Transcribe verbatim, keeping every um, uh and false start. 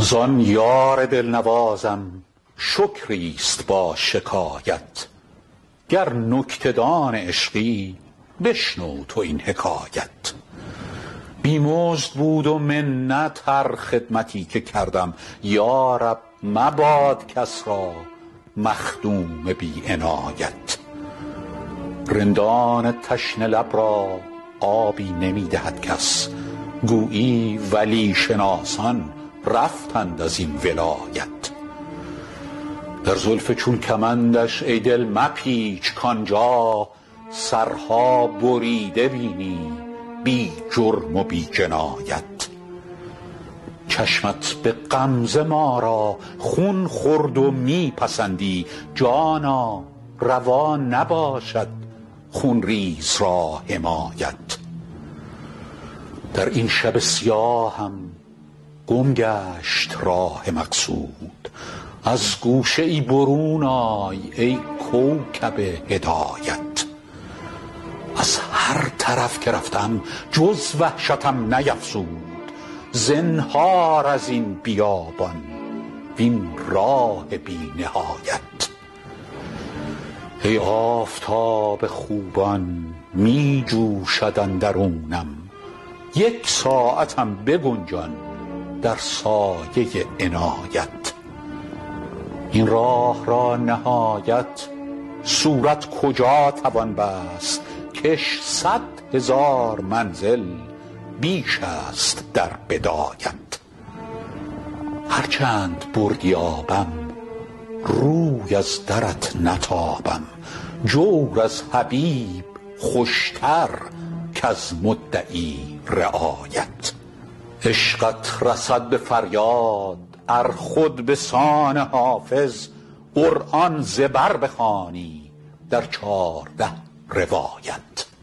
زان یار دلنوازم شکریست با شکایت، گر نکته‌دان عشقی بشنو تو این حکایت. بیمزد بود و منت هر خدمتی که کردم، یا رب مباد کس را مخدوم بی عنایت. رندان تشنه لب را آبی نمی دهد کس، گویی ولی شناسان رفتند از این ولایت. در زلف چون کمندش ای دل مپیچ کانجا، سرها بریده بینی بی جرم و بی جنایت. چشمت به غمزه ما را خون خورد و می پسندی، جانا روا نباشد خون ریز را حمایت. در این شب سیاهم گم گشت راه مقصود، از گوشه ای برون آی ای کوکب هدایت. از هر طرف که رفتم جز وحشتم نیفزود، زنهار از این بیابان وین راه بی نهایت. ای آفتاب خوبان می جوشد اندرونم، یک ساعتم بگنجان در سایه عنایت. این راه را نهایت صورت کجا توان بست، کش صد هزار منزل بیش است در بدایت. هرچند بردی آبم روی از درت نتابم، جور از حبیب خوشتر کز مدعی رعایت. عشقت رسد به فریاد ار خود به سان حافظ، قرآن ز بر بخوانی در چارده روایت.